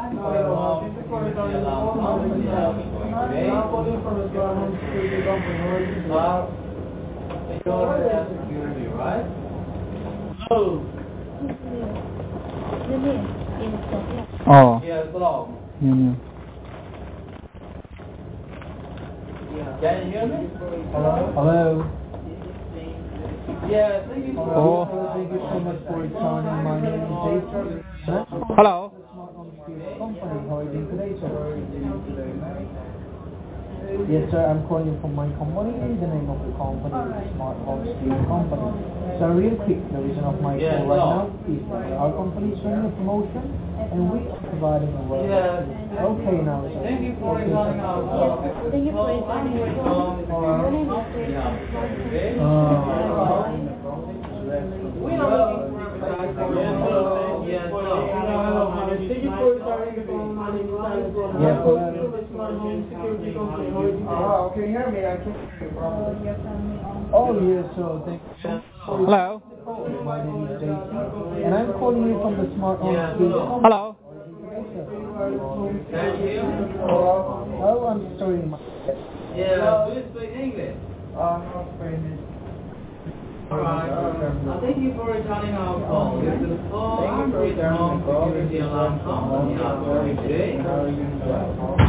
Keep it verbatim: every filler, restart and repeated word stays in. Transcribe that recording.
Security, right? Oh. Oh. Yeah, hello. Yeah. Can you hear me? Hello. Hello. Yeah, thank you for Oh. thank you so much for joining. My name is Jason. Hello. Company, how are you doing today, sir? Yes, sir, I'm calling you from my company, and the name of the company is Smart Home Speed Company. So real quick, the reason of my call right now is that our company is running a promotion, and we are providing a work. Yeah. Okay, now, sir. Thank you for joining our call. Thank you for joining our call. My name is Jason. Uh, We are looking for advertising. Yes, no. Thank you for joining the call. My name is Alex. Yes, hello. Smart Home Security Company. How are you today? Oh, can you hear me? I can't hear you. Oh, yes, so thank you. Hello. My name is Jason, and I'm calling you from the Smart Home Speed Company. Hello. Can you hear me? Oh, I'm sorry. My Yeah, do you speak English? Uh, no, Spanish. Alright, uh, thank you for joining our call. This is Paul. I'm with Home Security Alarm Company. How are you today?